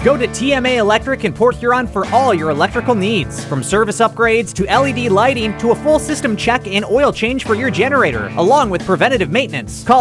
Go to TMA Electric in Port Huron for all your electrical needs. From service upgrades to LED lighting to a full system check and oil change for your generator, along with preventative maintenance. Call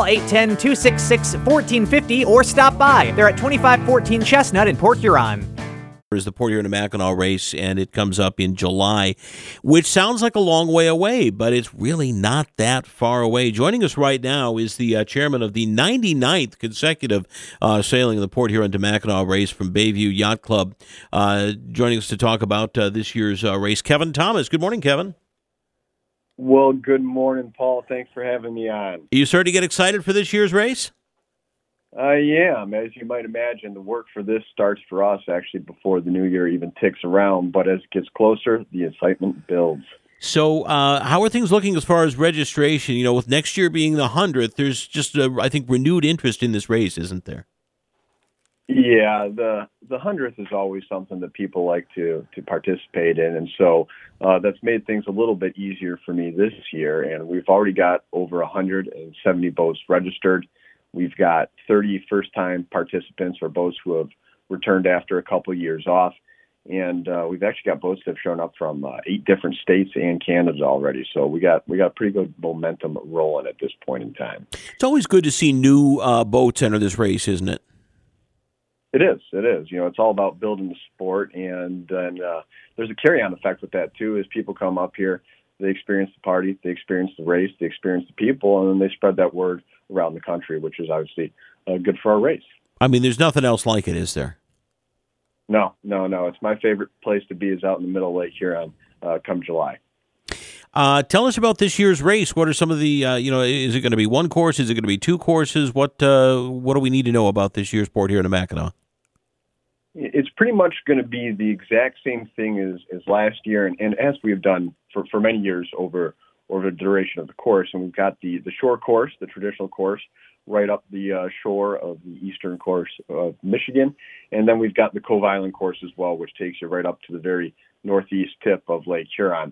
810-266-1450 or stop by. They're at 2514 Chestnut in Port Huron. Is the Port Huron to Mackinac race, and it comes up in July, which sounds like a long way away, but it's really not that far away. Joining us right now is the chairman of the 99th consecutive sailing of the Port Huron to Mackinac race from Bayview Yacht Club. Joining us to talk about this year's race, Kevin Thomas. Good morning, Kevin. Well, good morning, Paul. Thanks for having me on. Are you starting to get excited for this year's race? I am. As you might imagine, the work for this starts for us actually before the new year even ticks around. But as it gets closer, the excitement builds. So how are things looking as far as registration? You know, with next year being the 100th, there's just, I think, renewed interest in this race, isn't there? Yeah, the 100th is always something that people like to participate in. And so that's made things a little bit easier for me this year. And we've already got over 170 boats registered. We've got 30 first-time participants or boats who have returned after a couple of years off. And we've actually got boats that have shown up from 8 different states and Canada already. So we got pretty good momentum rolling at this point in time. It's always good to see new boats enter this race, isn't it? It is. You know, it's all about building the sport. And then there's a carry-on effect with that, too, as people come up here. They experience the party, they experience the race, they experience the people, and then they spread that word around the country, which is obviously good for our race. I mean, there's nothing else like it, is there? No. It's my favorite place to be is out in the middle of Lake Huron come July. Tell us about this year's race. What are some of the, is it going to be one course? Is it going to be 2 courses? What do we need to know about this year's Port Huron to Mackinac? It's pretty much going to be the exact same thing as last year, and as we have done for many years over the duration of the course. And we've got the shore course, the traditional course, right up the shore of the eastern course of Michigan. And then we've got the Cove Island course as well, which takes you right up to the very northeast tip of Lake Huron.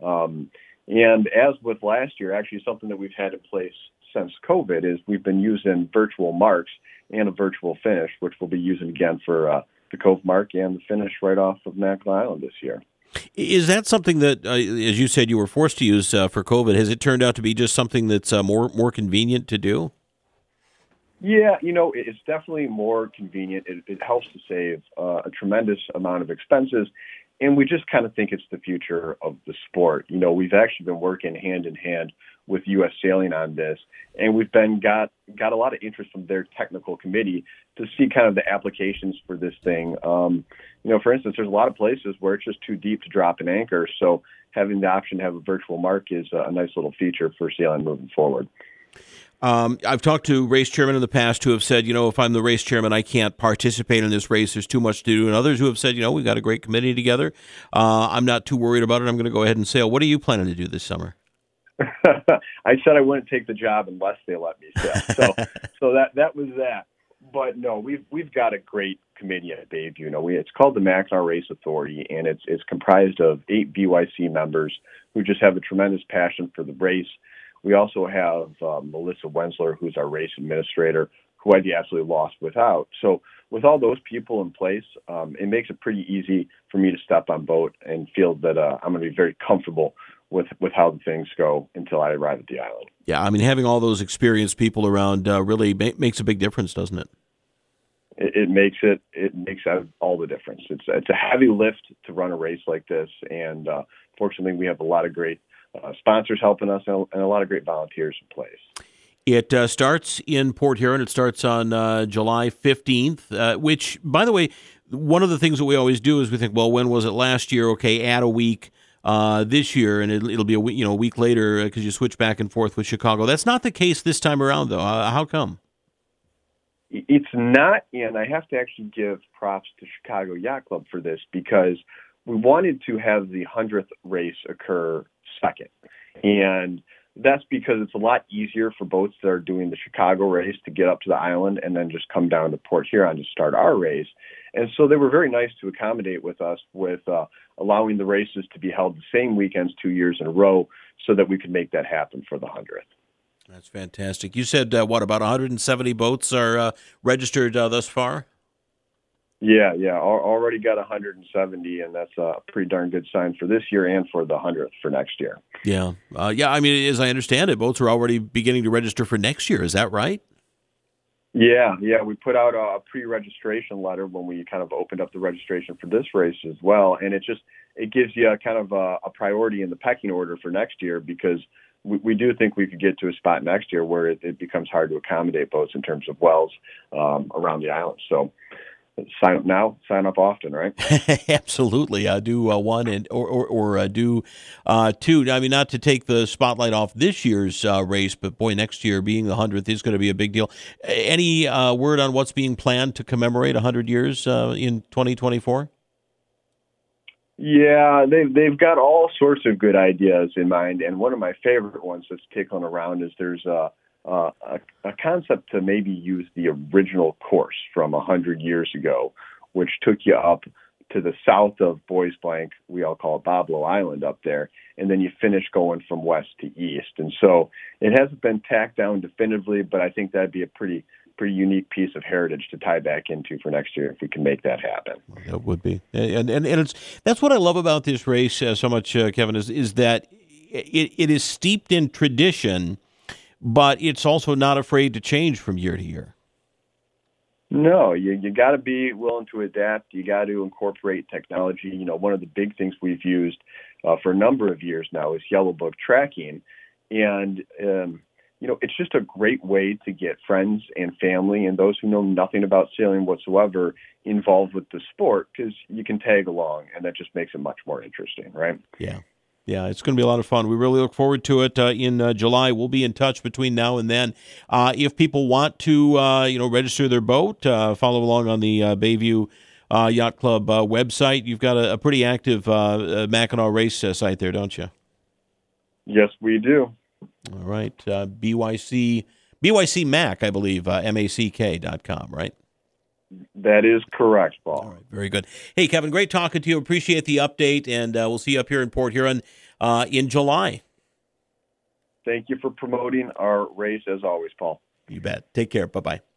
And as with last year, actually something that we've had in place since COVID is we've been using virtual marks and a virtual finish, which we'll be using again for the Cove Mark and the finish right off of Mackinac Island this year. Is that something that, as you said, you were forced to use for COVID? Has it turned out to be just something that's more convenient to do? Yeah, it's definitely more convenient. It helps to save a tremendous amount of expenses, and we just kind of think it's the future of the sport. We've actually been working hand in hand with U.S. Sailing on this, and we've got a lot of interest from their technical committee to see kind of the applications for this thing. For instance, there's a lot of places where it's just too deep to drop an anchor, so having the option to have a virtual mark is a nice little feature for sailing moving forward. I've talked to race chairmen in the past who have said, if I'm the race chairman, I can't participate in this race. There's too much to do. And others who have said, we've got a great committee together. I'm not too worried about it. I'm going to go ahead and sail. What are you planning to do this summer? I said I wouldn't take the job unless they let me sail. So that was that. But no, we've got a great committee at Bayview. It's called the Mackinac Race Authority, and it's comprised of 8 BYC members who just have a tremendous passion for the race. We also have Melissa Wensler, who's our race administrator, who I'd be absolutely lost without. So with all those people in place, it makes it pretty easy for me to step on boat and feel that I'm going to be very comfortable with how the things go until I arrive at the island. Yeah, I mean, having all those experienced people around really makes a big difference, doesn't it? It makes all the difference. It's a heavy lift to run a race like this, and fortunately, we have a lot of great sponsors helping us and a lot of great volunteers in place. It starts in Port Huron. It starts on July 15th, which, by the way, one of the things that we always do is we think, well, when was it last year? Okay, add a week this year, and it'll be a week later because you switch back and forth with Chicago. That's not the case this time around, though. How come? It's not, and I have to actually give props to Chicago Yacht Club for this because we wanted to have the 100th race occur second. And that's because it's a lot easier for boats that are doing the Chicago race to get up to the island and then just come down to Port Huron to start our race. And so they were very nice to accommodate with us with allowing the races to be held the same weekends 2 years in a row so that we could make that happen for the 100th. That's fantastic. You said, about 170 boats are registered thus far? Already got 170, and that's a pretty darn good sign for this year and for the 100th for next year. Yeah. I mean, as I understand it, boats are already beginning to register for next year. Is that right? Yeah. We put out a pre-registration letter when we kind of opened up the registration for this race as well, and it gives you a kind of a priority in the pecking order for next year, because we do think we could get to a spot next year where it becomes hard to accommodate boats in terms of wells around the island. So sign up now, sign up often, right? Absolutely. Do one or do two. I mean, not to take the spotlight off this year's race, but boy, next year being the 100th is going to be a big deal. Any word on what's being planned to commemorate 100 years in 2024? Yeah, they've got all sorts of good ideas in mind, and one of my favorite ones that's tickling around is there's a concept to maybe use the original course from 100 years ago, which took you up to the south of Boys Blank, we all call it Boblo Island up there, and then you finish going from west to east. And so it hasn't been tacked down definitively, but I think that'd be a pretty unique piece of heritage to tie back into for next year if we can make that happen. That would be, and that's what I love about this race so much, Kevin, is that it is steeped in tradition, but it's also not afraid to change from year to year. No, you got to be willing to adapt. You got to incorporate technology. You know, one of the big things we've used for a number of years now is Yellow Book tracking, and it's just a great way to get friends and family and those who know nothing about sailing whatsoever involved with the sport, because you can tag along, and that just makes it much more interesting, right? Yeah, it's going to be a lot of fun. We really look forward to it in July. We'll be in touch between now and then. If people want to, register their boat, follow along on the Bayview Yacht Club website. You've got a pretty active Mackinac race site there, don't you? Yes, we do. All right. BYC Mac, I believe, MACK.com, right? That is correct, Paul. All right, very good. Hey, Kevin, great talking to you. Appreciate the update, and we'll see you up here in Port Huron in July. Thank you for promoting our race, as always, Paul. You bet. Take care. Bye-bye.